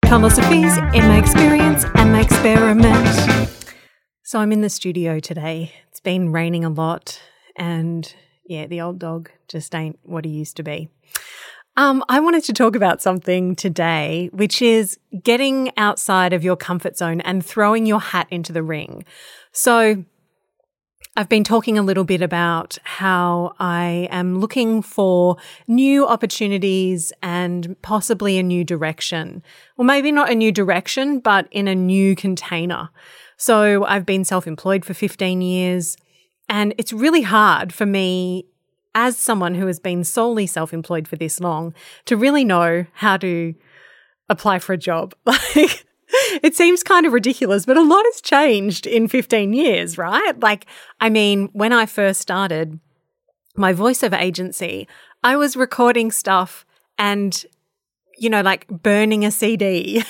philosophies in my experience and my experiment. So I'm in the studio today. It's been raining a lot and the old dog just ain't what he used to be. I wanted to talk about something today, which is getting outside of your comfort zone and throwing your hat into the ring. So I've been talking a little bit about how I am looking for new opportunities and possibly a new direction. Well, maybe not a new direction, but in a new container. So I've been self-employed for 15 years, and it's really hard for me as someone who has been solely self-employed for this long to really know how to apply for a job. It seems kind of ridiculous, but a lot has changed in 15 years, right? When I first started my voiceover agency, I was recording stuff and, burning a CD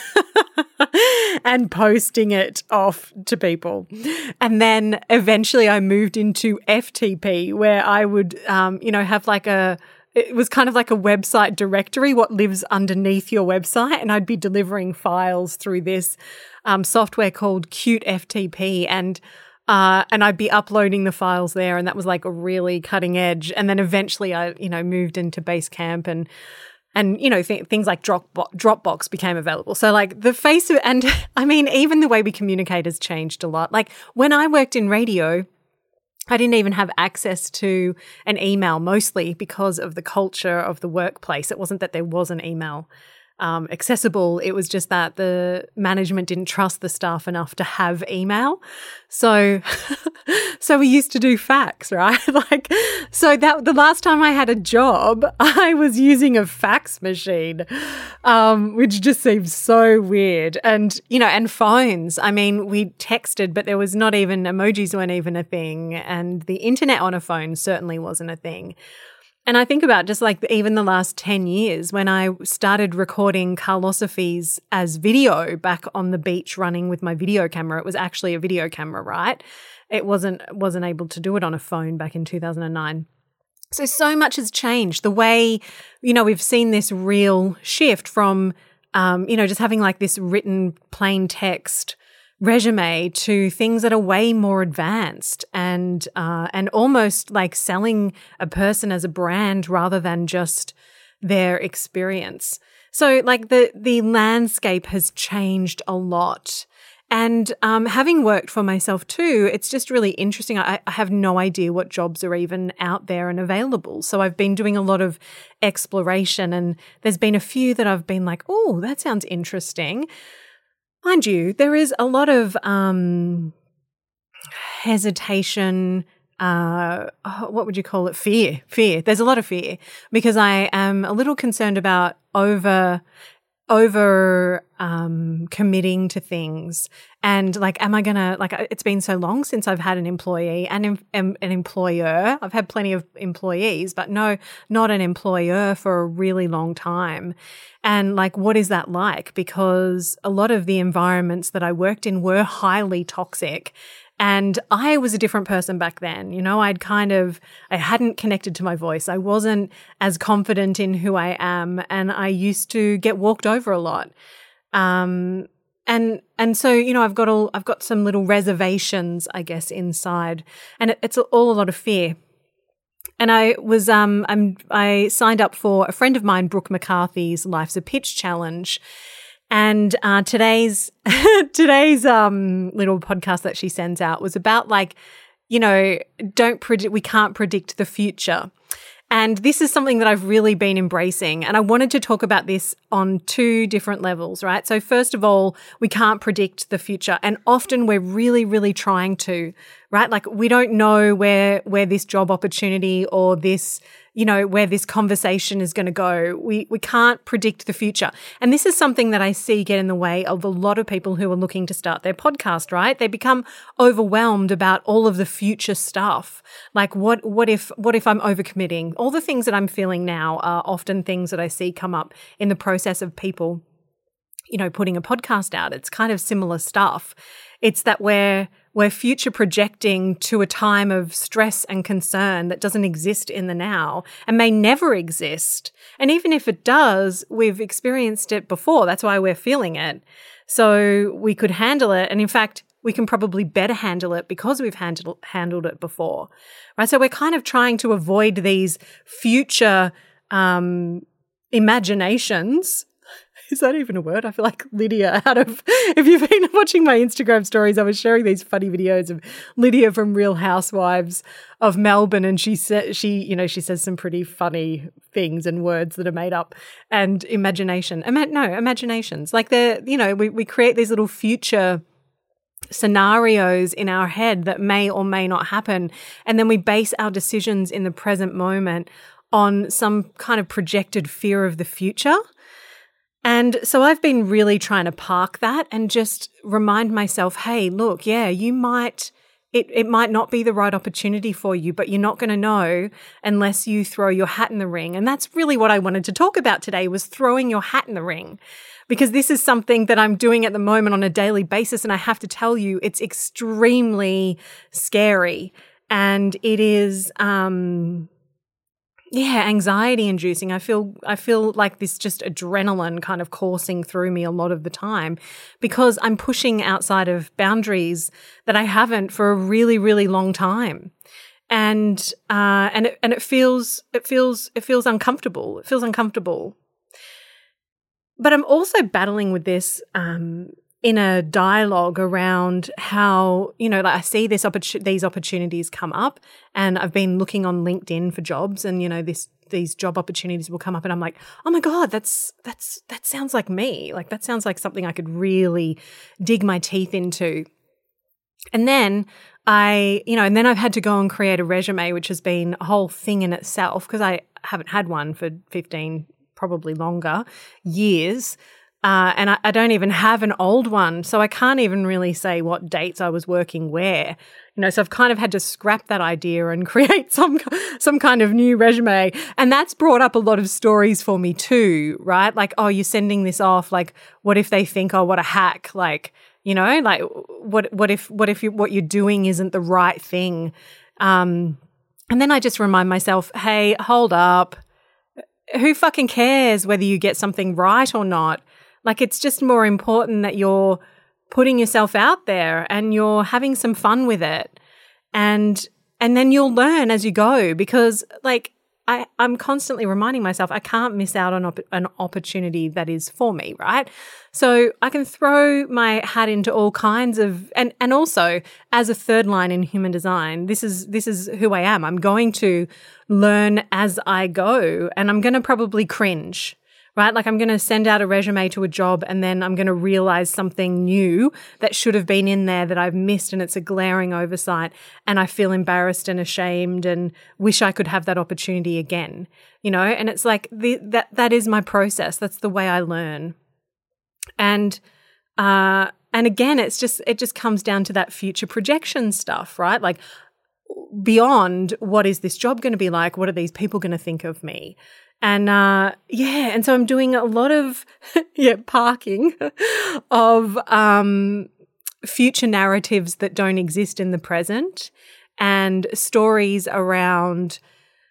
and posting it off to people. And then eventually I moved into FTP, where I would, it was kind of like a website directory, what lives underneath your website. And I'd be delivering files through this software called Qt FTP. And I'd be uploading the files there. And that was like a really cutting edge. And then eventually I, moved into Basecamp and things like Dropbox became available. So the face of it, and even the way we communicate has changed a lot. Like when I worked in radio, I didn't even have access to an email, mostly because of the culture of the workplace. It wasn't that there was an email accessible. It was just that the management didn't trust the staff enough to have email. So we used to do fax, right? The last time I had a job, I was using a fax machine, which just seems so weird. And, and phones. We texted, but there was not even, emojis weren't even a thing. And the internet on a phone certainly wasn't a thing. And I think about just even the last 10 years when I started recording Carlosophies as video back on the beach running with my video camera. It was actually a video camera, right? It wasn't able to do it on a phone back in 2009. So much has changed. The way, we've seen this real shift from, just having this written plain text resume to things that are way more advanced and almost like selling a person as a brand rather than just their experience. So the landscape has changed a lot. And having worked for myself too, it's just really interesting. I have no idea what jobs are even out there and available. So I've been doing a lot of exploration, and there's been a few that I've been like, oh, that sounds interesting. Mind you, there is a lot of hesitation, what would you call it? Fear. There's a lot of fear because I am a little concerned about over committing to things. And am I going to, it's been so long since I've had an employee and an employer. I've had plenty of employees, but no, not an employer for a really long time. And what is that like? Because a lot of the environments that I worked in were highly toxic. And I was a different person back then. I hadn't connected to my voice. I wasn't as confident in who I am, and I used to get walked over a lot. And so, I've got some little reservations, I guess, inside, and it's all a lot of fear. And I was, I signed up for a friend of mine, Brooke McCarthy's Life's a Pitch Challenge. And today's little podcast that she sends out was about we can't predict the future. And this is something that I've really been embracing. And I wanted to talk about this on two different levels, right? So first of all, we can't predict the future. And often we're really, really trying to, right? We don't know where this job opportunity or this, where this conversation is going to go. We can't predict the future. And this is something that I see get in the way of a lot of people who are looking to start their podcast, right? They become overwhelmed about all of the future stuff. What if I'm overcommitting? All the things that I'm feeling now are often things that I see come up in the process of people, putting a podcast out. It's kind of similar stuff. It's that we're we're future projecting to a time of stress and concern that doesn't exist in the now and may never exist. And even if it does, we've experienced it before. That's why we're feeling it. So we could handle it. And in fact, we can probably better handle it because we've handled it before, right? So we're kind of trying to avoid these future imaginations. Is that even a word? I feel like Lydia if you've been watching my Instagram stories, I was sharing these funny videos of Lydia from Real Housewives of Melbourne, and she says some pretty funny things and words that are made up. And imaginations. Like we create these little future scenarios in our head that may or may not happen. And then we base our decisions in the present moment on some kind of projected fear of the future. And so I've been really trying to park that and just remind myself, hey, look, yeah, you might, it might not be the right opportunity for you, but you're not going to know unless you throw your hat in the ring. And that's really what I wanted to talk about today, was throwing your hat in the ring, because this is something that I'm doing at the moment on a daily basis. And I have to tell you, it's extremely scary, and it is, anxiety inducing. I feel like this just adrenaline kind of coursing through me a lot of the time, because I'm pushing outside of boundaries that I haven't for a really, really long time. And it feels uncomfortable. It feels uncomfortable. But I'm also battling with this in a dialogue around how, I see these opportunities come up, and I've been looking on LinkedIn for jobs, and, these job opportunities will come up, and I'm like, oh my God, that sounds like me. Like, that sounds like something I could really dig my teeth into. And then I've had to go and create a resume, which has been a whole thing in itself, because I haven't had one for 15, probably longer, years. And I don't even have an old one, so I can't even really say what dates I was working where. So I've kind of had to scrap that idea and create some kind of new resume. And that's brought up a lot of stories for me too, right? Like, oh, you're sending this off. Like, what if they think, oh, what a hack? Like, like what if what you're doing isn't the right thing? And then I just remind myself, hey, hold up. Who fucking cares whether you get something right or not? Like, it's just more important that you're putting yourself out there and you're having some fun with it. And then you'll learn as you go, because like I'm constantly reminding myself I can't miss out on an opportunity that is for me, right? So I can throw my hat into all kinds of, and also as a third line in human design, this is who I am. I'm going to learn as I go, and I'm going to probably cringe. Right? Like, I'm going to send out a resume to a job, and then I'm going to realize something new that should have been in there that I've missed, and it's a glaring oversight, and I feel embarrassed and ashamed and wish I could have that opportunity again, and it's like that is my process. That's the way I learn. And again, it just comes down to that future projection stuff, right? Like, beyond what is this job going to be like? What are these people going to think of me? And and so I'm doing a lot of parking of future narratives that don't exist in the present, and stories around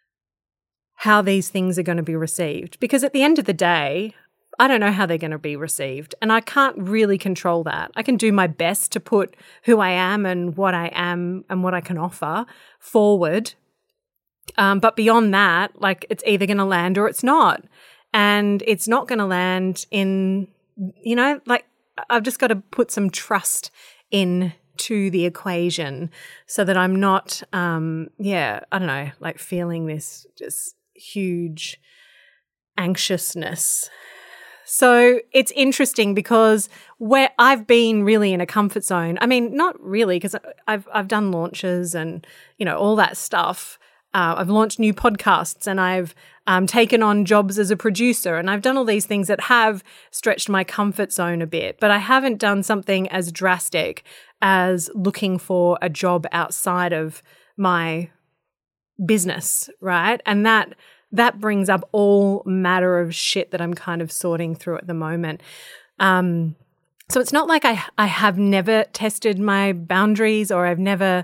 how these things are going to be received. Because at the end of the day, I don't know how they're going to be received, and I can't really control that. I can do my best to put who I am and what I am and what I can offer forward. But beyond that, like, it's either going to land or it's not. And it's not going to land in, like, I've just got to put some trust into the equation so that I'm not, I don't know, like, feeling this just huge anxiousness. So it's interesting because where I've been really in a comfort zone. I mean, not really, because I've done launches and, all that stuff. I've launched new podcasts, and I've taken on jobs as a producer, and I've done all these things that have stretched my comfort zone a bit, but I haven't done something as drastic as looking for a job outside of my business, right? And that brings up all matter of shit that I'm kind of sorting through at the moment. So it's not like I have never tested my boundaries, or I've never,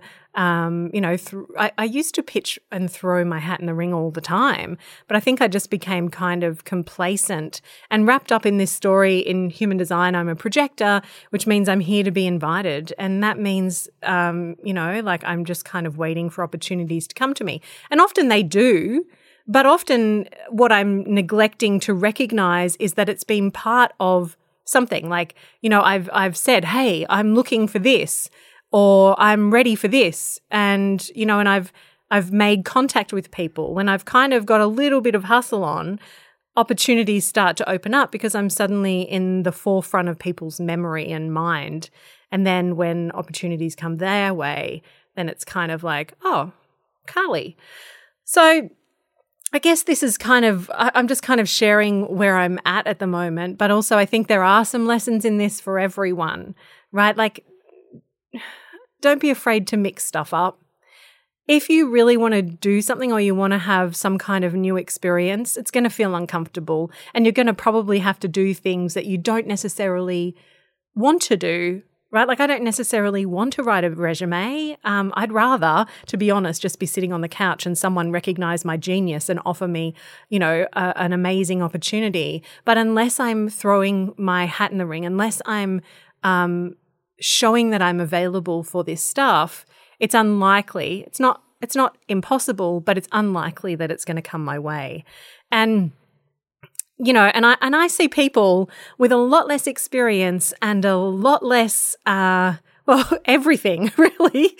I used to pitch and throw my hat in the ring all the time, but I think I just became kind of complacent and wrapped up in this story. In human design, I'm a projector, which means I'm here to be invited. And that means, I'm just kind of waiting for opportunities to come to me. And often they do. But often what I'm neglecting to recognize is that it's been part of something. Like, I've said, hey, I'm looking for this, or I'm ready for this. And, and I've made contact with people, and I've kind of got a little bit of hustle on. Opportunities start to open up because I'm suddenly in the forefront of people's memory and mind. And then when opportunities come their way, then it's kind of like, oh, Carly. So I guess this is I'm just kind of sharing where I'm at the moment, but also I think there are some lessons in this for everyone, right? Like, don't be afraid to mix stuff up. If you really want to do something, or you want to have some kind of new experience, it's going to feel uncomfortable, and you're going to probably have to do things that you don't necessarily want to do. Right? Like, I don't necessarily want to write a resume. I'd rather, to be honest, just be sitting on the couch and someone recognize my genius and offer me, an amazing opportunity. But unless I'm throwing my hat in the ring, unless I'm showing that I'm available for this stuff, it's unlikely. It's not impossible, but it's unlikely that it's going to come my way. And and I see people with a lot less experience and a lot less, everything really,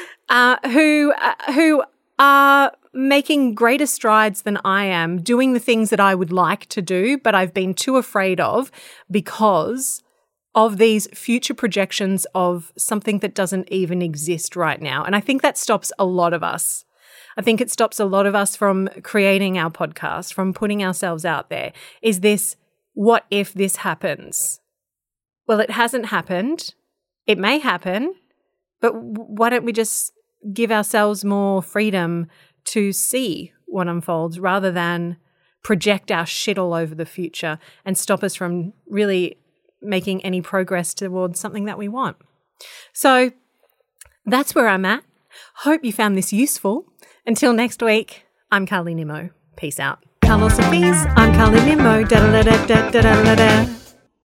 who are making greater strides than I am, doing the things that I would like to do, but I've been too afraid of because of these future projections of something that doesn't even exist right now. And I think that stops a lot of us. I think it stops a lot of us from creating our podcast, from putting ourselves out there. Is this, what if this happens? Well, it hasn't happened. It may happen, but why don't we just give ourselves more freedom to see what unfolds rather than project our shit all over the future and stop us from really making any progress towards something that we want? So that's where I'm at. Hope you found this useful. Until next week, I'm Carly Nimmo. Peace out. Carlos and Peace. I'm Carly Nimmo. Da da da da da da da da.